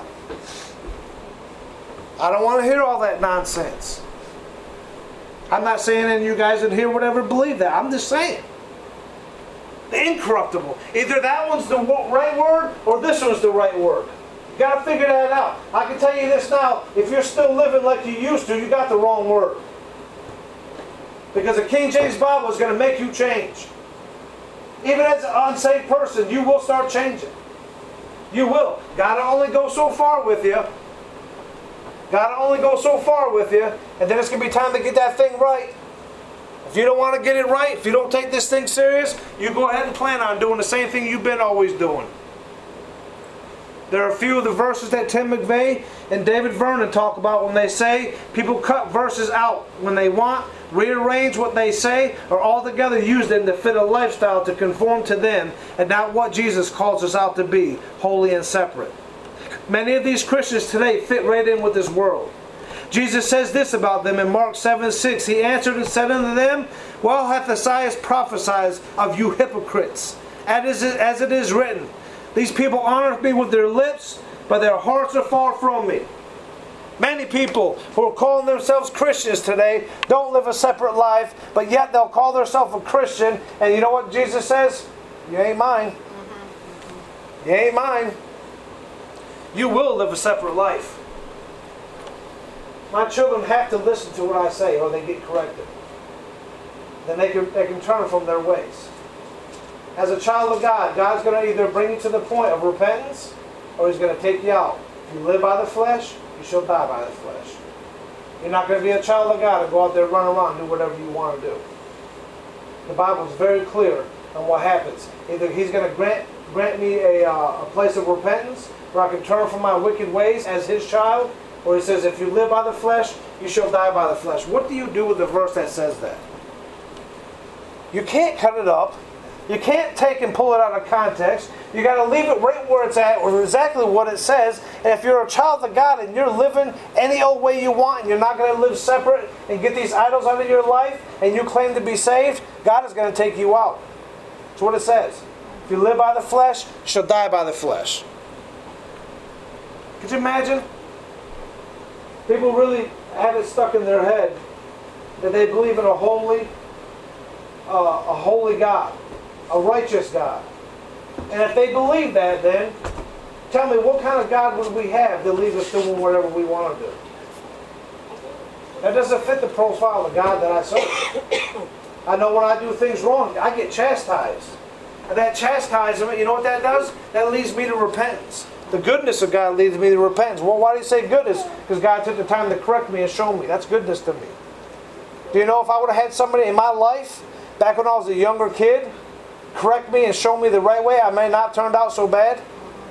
I don't want to hear all that nonsense. I'm not saying any of you guys in here would ever believe that. I'm just saying. The incorruptible. Either that one's the right word or this one's the right word. You got to figure that out. I can tell you this now. If you're still living like you used to, you got the wrong word. Because the King James Bible is going to make you change. Even as an unsaved person, you will start changing. You will. God will only go so far with you. God will only go so far with you, and then it's going to be time to get that thing right. If you don't want to get it right, if you don't take this thing serious, you go ahead and plan on doing the same thing you've been always doing. There are a few of the verses that Tim McVeigh and David Vernon talk about when they say people cut verses out when they want, rearrange what they say, or altogether use them to fit a lifestyle to conform to them and not what Jesus calls us out to be, holy and separate. Many of these Christians today fit right in with this world. Jesus says this about them in Mark 7:6. He answered and said unto them, Well hath Isaiah prophesied of you hypocrites, as it is written, These people honor me with their lips, but their hearts are far from me. Many people who are calling themselves Christians today don't live a separate life, but yet they'll call themselves a Christian, and you know what Jesus says? You ain't mine. You ain't mine. You will live a separate life. My children have to listen to what I say or they get corrected. Then they can turn from their ways. As a child of God, God's going to either bring you to the point of repentance or He's going to take you out. If you live by the flesh, you shall die by the flesh. You're not going to be a child of God and go out there, run around, and do whatever you want to do. The Bible is very clear on what happens. Either He's going to grant me a place of repentance where I can turn from my wicked ways as His child, or He says, if you live by the flesh, you shall die by the flesh. What do you do with the verse that says that? You can't cut it up. You can't take and pull it out of context. You got to leave it right where it's at, or exactly what it says. And if you're a child of God and you're living any old way you want, and you're not going to live separate and get these idols out of your life, and you claim to be saved, God is going to take you out. That's what it says. If you live by the flesh, you shall die by the flesh. Could you imagine? People really have it stuck in their head that they believe in a holy God, a righteous God. And if they believe that, then tell me, what kind of God would we have to leave us doing whatever we want to do? That doesn't fit the profile of God that I serve. I know when I do things wrong, I get chastised. And that chastisement, you know what that does? That leads me to repentance. The goodness of God leads me to repentance. Well, why do you say goodness? Because God took the time to correct me and show me. That's goodness to me. Do you know if I would have had somebody in my life, back when I was a younger kid, correct me and show me the right way, I may not have turned out so bad?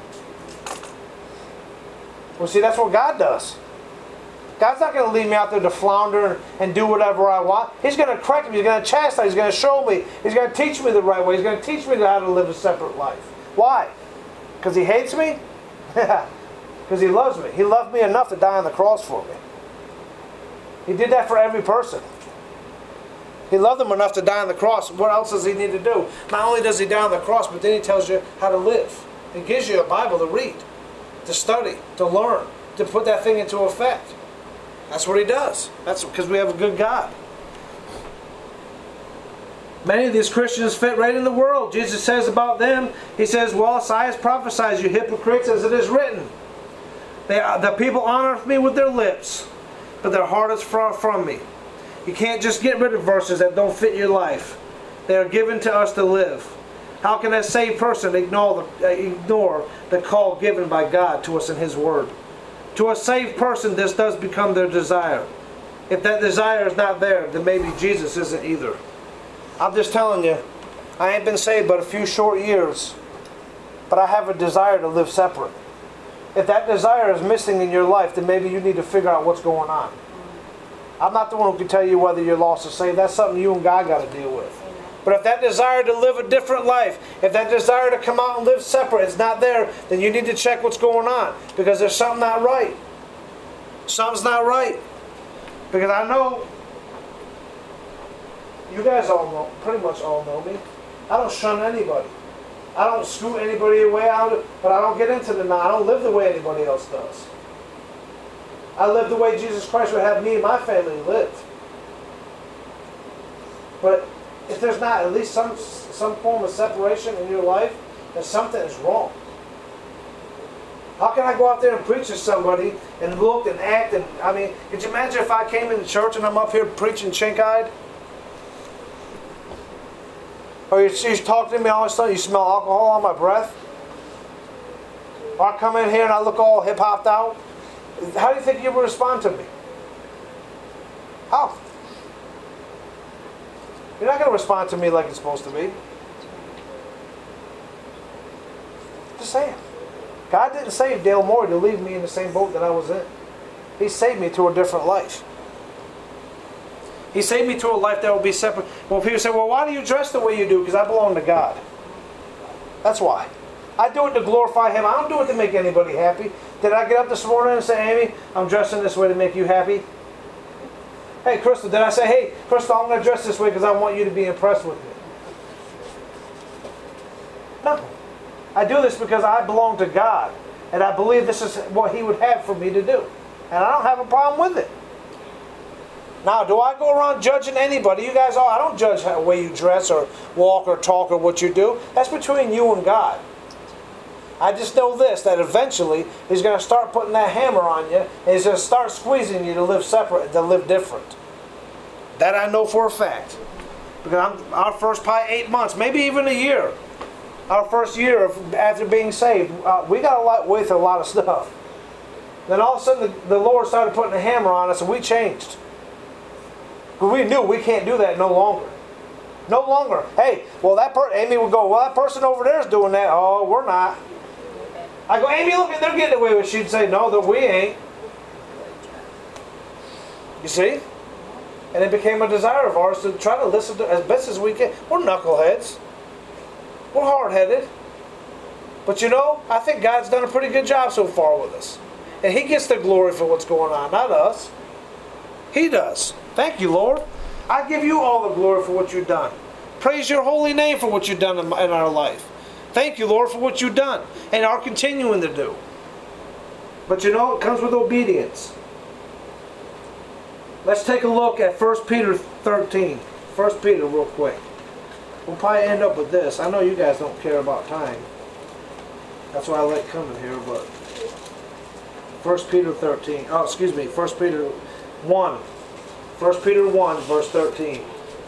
Well, see, that's what God does. God's not going to leave me out there to flounder and do whatever I want. He's going to correct me. He's going to chastise. He's going to show me. He's going to teach me the right way. He's going to teach me how to live a separate life. Why? Because He hates me? Because He loves me. He loved me enough to die on the cross for me. He did that for every person. He loved them enough to die on the cross. What else does He need to do? Not only does He die on the cross, but then He tells you how to live. He gives you a Bible to read, to study, to learn, to put that thing into effect. That's what He does. That's because we have a good God. Many of these Christians fit right in the world. Jesus says about them, He says, Well, Isaiah prophesies, you hypocrites, as it is written. The people honor me with their lips, but their heart is far from me. You can't just get rid of verses that don't fit your life. They are given to us to live. How can a saved person ignore the call given by God to us in His Word? To a saved person, this does become their desire. If that desire is not there, then maybe Jesus isn't either. I'm just telling you, I ain't been saved but a few short years, but I have a desire to live separate. If that desire is missing in your life, then maybe you need to figure out what's going on. I'm not the one who can tell you whether you're lost or saved. That's something you and God got to deal with. But if that desire to live a different life, if that desire to come out and live separate is not there, then you need to check what's going on. Because there's something not right. Something's not right. Because I know, you guys all know, pretty much all know me. I don't shun anybody. I don't scoot anybody away out of it, but I don't get into the I don't live the way anybody else does. I live the way Jesus Christ would have me and my family live. But if there's not at least some form of separation in your life, then something is wrong. How can I go out there and preach to somebody and look and act and, I mean, could you imagine if I came into church and I'm up here preaching chink-eyed? Or you talk to me all of a sudden, you smell alcohol on my breath? Or I come in here and I look all hip-hopped out? How do you think you would respond to me? How? You're not going to respond to me like it's supposed to be. Just saying. God didn't save Dale Moore to leave me in the same boat that I was in. He saved me to a different life. He saved me to a life that will be separate. Well, people say, well, why do you dress the way you do? Because I belong to God. That's why. I do it to glorify Him. I don't do it to make anybody happy. Did I get up this morning and say, Amy, I'm dressing this way to make you happy? Hey, Crystal, did I say, hey, Crystal, I'm going to dress this way because I want you to be impressed with me? No. I do this because I belong to God. And I believe this is what He would have for me to do. And I don't have a problem with it. Now, do I go around judging anybody? You guys all, I don't judge the way you dress or walk or talk or what you do. That's between you and God. I just know this, that eventually He's going to start putting that hammer on you, and He's going to start squeezing you to live separate, to live different. That I know for a fact. Because our first probably 8 months, maybe even a year, our first year after being saved, we got away with a lot of stuff. Then all of a sudden the Lord started putting a hammer on us and we changed. Because we knew we can't do that no longer. No longer. Hey, well Amy would go, well that person over there is doing that. Oh, we're not. I go, Amy, look, they're getting away with it. She'd say, no, we ain't. You see? And it became a desire of ours to try to listen to as best as we can. We're knuckleheads. We're hard-headed. But you know, I think God's done a pretty good job so far with us. And He gets the glory for what's going on, not us. He does. Thank you, Lord. I give you all the glory for what you've done. Praise your holy name for what you've done in our life. Thank you, Lord, for what you've done and are continuing to do. But you know, it comes with obedience. Let's take a look at 1 Peter 13. 1 Peter real quick. We'll probably end up with this. I know you guys don't care about time. That's why I like coming here, but 1 Peter 13. Oh, excuse me. 1 Peter 1. 1 Peter 1, verse 13.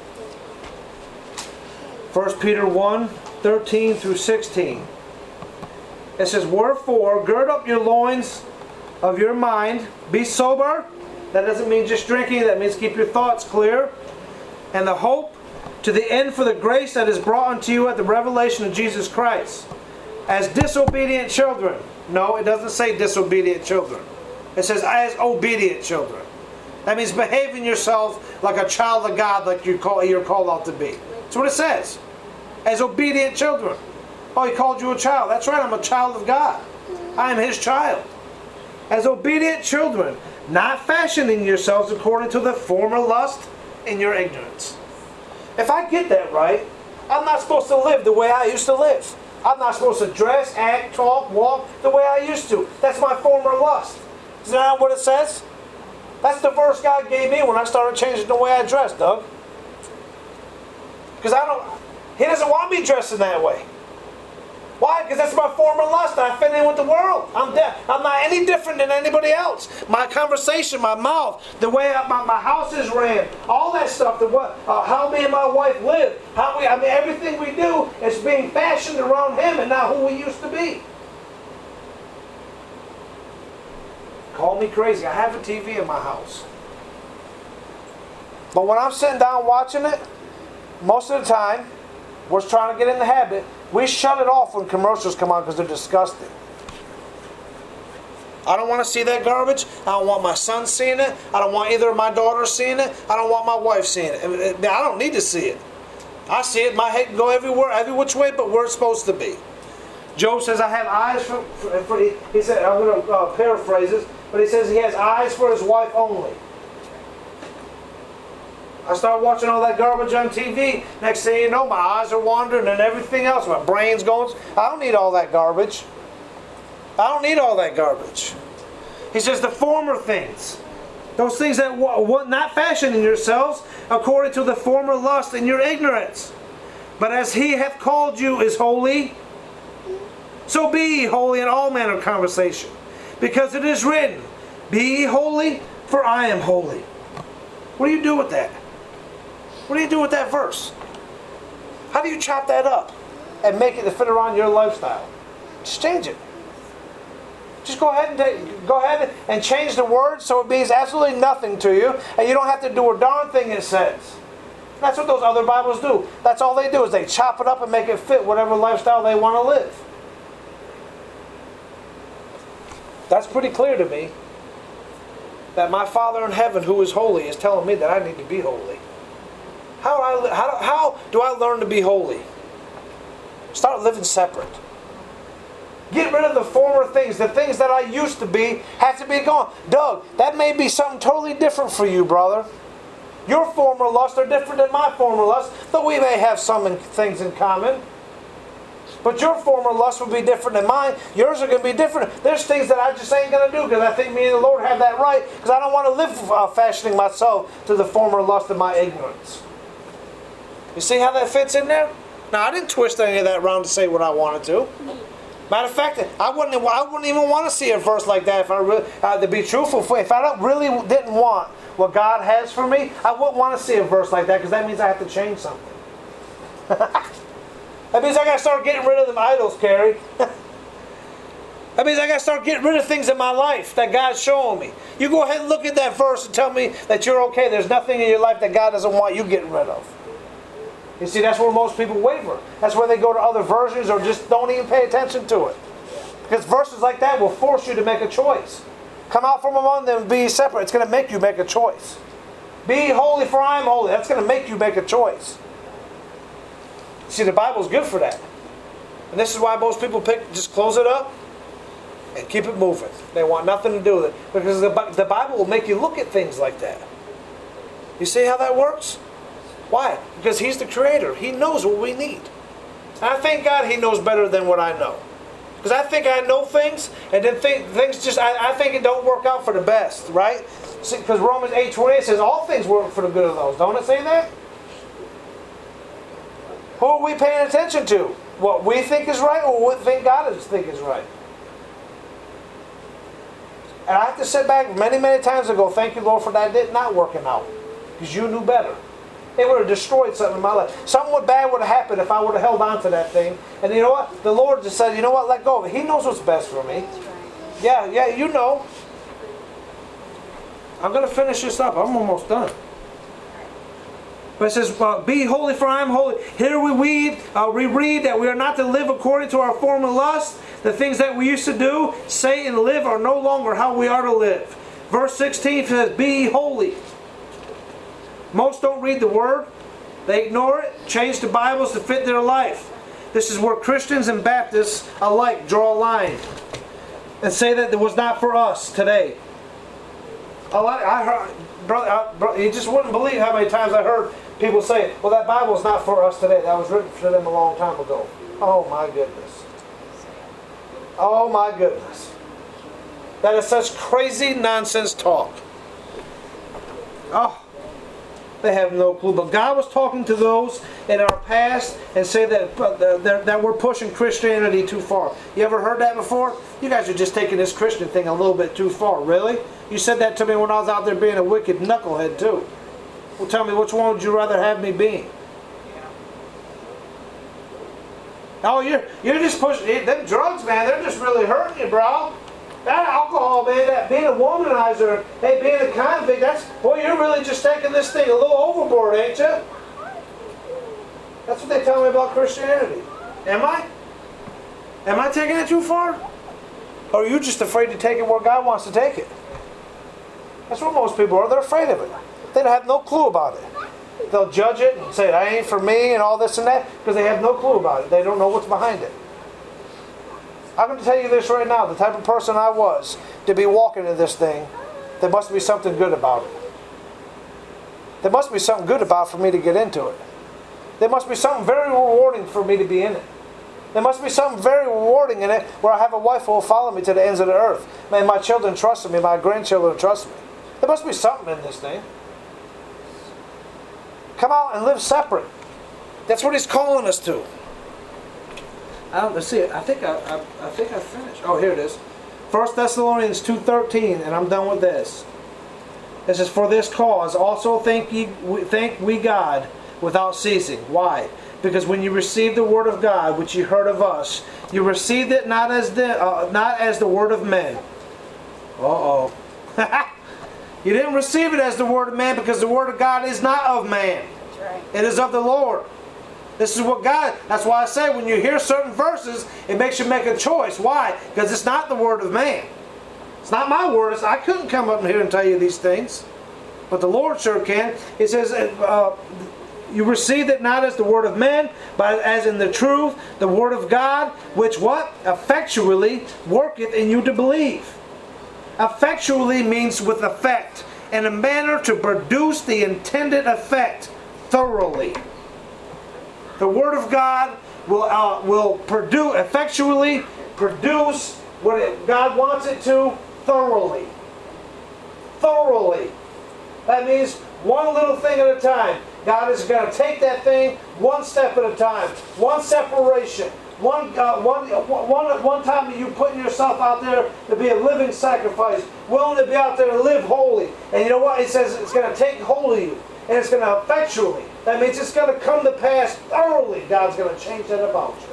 1 Peter 1, 13 through 16. It says, wherefore, gird up your loins of your mind. Be sober. That doesn't mean just drinking. That means keep your thoughts clear. And the hope to the end for the grace that is brought unto you at the revelation of Jesus Christ. As disobedient children. No, it doesn't say disobedient children. It says as obedient children. That means behaving yourself like a child of God, like you're called out to be. That's what it says. As obedient children. Oh, He called you a child. That's right, I'm a child of God. I am His child. As obedient children, not fashioning yourselves according to the former lust in your ignorance. If I get that right, I'm not supposed to live the way I used to live. I'm not supposed to dress, act, talk, walk the way I used to. That's my former lust. Is that not what it says? That's the verse God gave me when I started changing the way I dress, Doug. Because He doesn't want me dressing that way. Why? Because that's my former lust. I fit in with the world. I'm not any different than anybody else. My conversation, my mouth, the way my house is ran, all that stuff, how me and my wife live, everything we do is being fashioned around Him and not who we used to be. Call me crazy. I have a TV in my house. But when I'm sitting down watching it, most of the time, we're trying to get in the habit. We shut it off when commercials come on because they're disgusting. I don't want to see that garbage. I don't want my son seeing it. I don't want either of my daughters seeing it. I don't want my wife seeing it. I don't need to see it. I see it. My head can go everywhere, every which way, but where it's supposed to be. Job says, I have eyes for he said, I'm going to paraphrase this, but he says he has eyes for his wife only. I start watching all that garbage on TV. Next thing you know, my eyes are wandering and everything else. My brain's going. I don't need all that garbage. I don't need all that garbage. He says the former things. Those things that not fashioning yourselves according to the former lust in your ignorance. But as He hath called you is holy, so be ye holy in all manner of conversation. Because it is written, be ye holy, for I am holy. What do you do with that? What do you do with that verse? How do you chop that up and make it to fit around your lifestyle? Just change it. Just go ahead and change the word so it means absolutely nothing to you, and you don't have to do a darn thing it says. That's what those other Bibles do. That's all they do is they chop it up and make it fit whatever lifestyle they want to live. That's pretty clear to me. That my Father in heaven, who is holy, is telling me that I need to be holy. How do I learn to be holy? Start living separate. Get rid of the former things. The things that I used to be have to be gone. Doug, that may be something totally different for you, brother. Your former lusts are different than my former lusts, though we may have some things in common. But your former lusts will be different than mine. Yours are going to be different. There's things that I just ain't going to do because I think me and the Lord have that right, because I don't want to live fashioning myself to the former lust of my ignorance. You see how that fits in there? Now, I didn't twist any of that around to say what I wanted to. Matter of fact, I wouldn't even want to see a verse like that if I really, to be truthful. If I didn't want what God has for me, I wouldn't want to see a verse like that, because that means I have to change something. That means I got to start getting rid of them idols, Carrie. That means I got to start getting rid of things in my life that God's showing me. You go ahead and look at that verse and tell me that you're okay. There's nothing in your life that God doesn't want you getting rid of. You see, that's where most people waver. That's where they go to other versions or just don't even pay attention to it. Because verses like that will force you to make a choice. Come out from among them and be separate. It's going to make you make a choice. Be holy, for I am holy. That's going to make you make a choice. See, the Bible's good for that. And this is why most people just close it up and keep it moving. They want nothing to do with it. Because the Bible will make you look at things like that. You see how that works? Why? Because He's the Creator. He knows what we need. And I thank God He knows better than what I know. Because I think I know things, and then things just, I think it don't work out for the best, right? Because Romans 8:28 says all things work for the good of those. Don't it say that? Who are we paying attention to? What we think is right, or what we think God think is right? And I have to sit back many, many times and go, thank you, Lord, for that not working out. Because you knew better. It would have destroyed something in my life. Something bad would have happened if I would have held on to that thing. And you know what? The Lord just said, you know what? Let go of it. He knows what's best for me. Yeah, you know. I'm going to finish this up. I'm almost done. But it says, be holy, for I am holy. Here we read that we are not to live according to our former lusts. The things that we used to do, say, and live are no longer how we are to live. Verse 16 says, be holy. Most don't read the Word. They ignore it, change the Bibles to fit their life. This is where Christians and Baptists alike draw a line and say that it was not for us today. I heard, brother, you just wouldn't believe how many times I heard people say, well, that Bible's not for us today. That was written for them a long time ago. Oh, my goodness. Oh, my goodness. That is such crazy nonsense talk. Oh. They have no clue. But God was talking to those in our past and say that we're pushing Christianity too far. You ever heard that before? You guys are just taking this Christian thing a little bit too far. Really? You said that to me when I was out there being a wicked knucklehead too. Well, tell me, which one would you rather have me be? Oh, you're just pushing them drugs, man. They're just really hurting you, bro. That alcohol, man, that being a womanizer, hey, being a convict, boy, you're really just taking this thing a little overboard, ain't you? That's what they tell me about Christianity. Am I? Am I taking it too far? Or are you just afraid to take it where God wants to take it? That's what most people are. They're afraid of it. They have no clue about it. They'll judge it and say, that ain't for me and all this and that, because they have no clue about it. They don't know what's behind it. I'm going to tell you this right now. The type of person I was to be walking in this thing, there must be something good about it. There must be something good about it for me to get into it. There must be something very rewarding for me to be in it. There must be something very rewarding in it where I have a wife who will follow me to the ends of the earth. Man, my children trust me. My grandchildren trust me. There must be something in this thing. Come out and live separate. That's what He's calling us to. Let's see. I think I finished. Oh, here it is. 1 Thessalonians 2:13, and I'm done with this. It says, for this cause also thank we God, without ceasing. Why? Because when you received the word of God, which you heard of us, you received it not as the word of men. Uh-oh. You didn't receive it as the word of man, because the word of God is not of man. That's right. It is of the Lord. This is what God, that's why I say when you hear certain verses, it makes you make a choice. Why? Because it's not the word of man. It's not my words. I couldn't come up here and tell you these things. But the Lord sure can. He says, you received it not as the word of men, but as in the truth, the word of God, which what? Effectually worketh in you to believe. Effectually means with effect, in a manner to produce the intended effect thoroughly. The word of God will effectually produce what God wants it to thoroughly. Thoroughly. That means one little thing at a time. God is going to take that thing one step at a time. One separation. One time you putting yourself out there to be a living sacrifice. Willing to be out there to live holy. And you know what? It says it's going to take hold of you. And it's going to effectually. That means it's going to come to pass thoroughly. God's going to change that about you.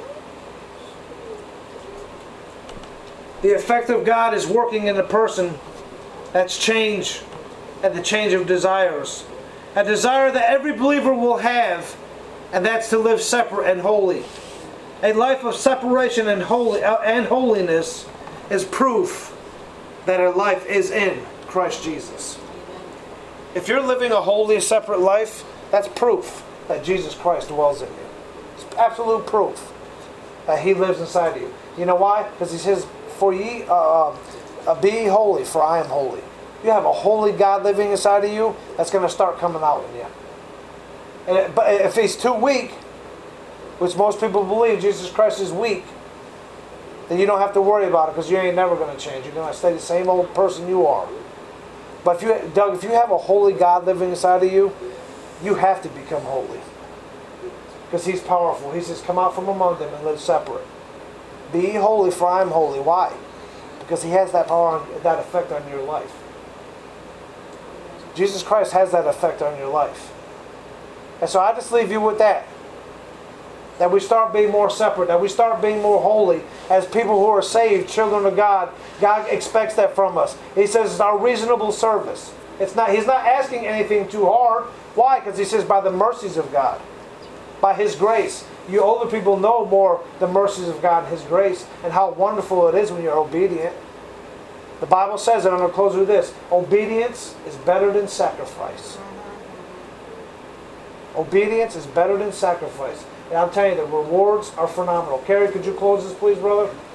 The effect of God is working in a person. That's change. And the change of desires. A desire that every believer will have. And that's to live separate and holy. A life of separation and holiness is proof that our life is in Christ Jesus. If you're living a holy, separate life, that's proof that Jesus Christ dwells in you. It's absolute proof that He lives inside of you. You know why? Because He says, "For ye be ye holy, for I am holy." You have a holy God living inside of you. That's going to start coming out in you. But if He's too weak, which most people believe Jesus Christ is weak, then you don't have to worry about it, because you ain't never going to change. You're going to stay the same old person you are. But if you have a holy God living inside of you, you have to become holy. Because He's powerful. He says, "Come out from among them and live separate. Be ye holy, for I am holy." Why? Because He has that power, that effect on your life. Jesus Christ has that effect on your life. And so I just leave you with that. That we start being more separate. That we start being more holy. As people who are saved, children of God, God expects that from us. He says it's our reasonable service. He's not asking anything too hard. Why? Because He says by the mercies of God. By His grace. You older people know more the mercies of God and His grace, and how wonderful it is when you're obedient. The Bible says, and I'm going to close with this, obedience is better than sacrifice. Obedience is better than sacrifice. And I'm telling you, the rewards are phenomenal. Carrie, could you close this, please, brother?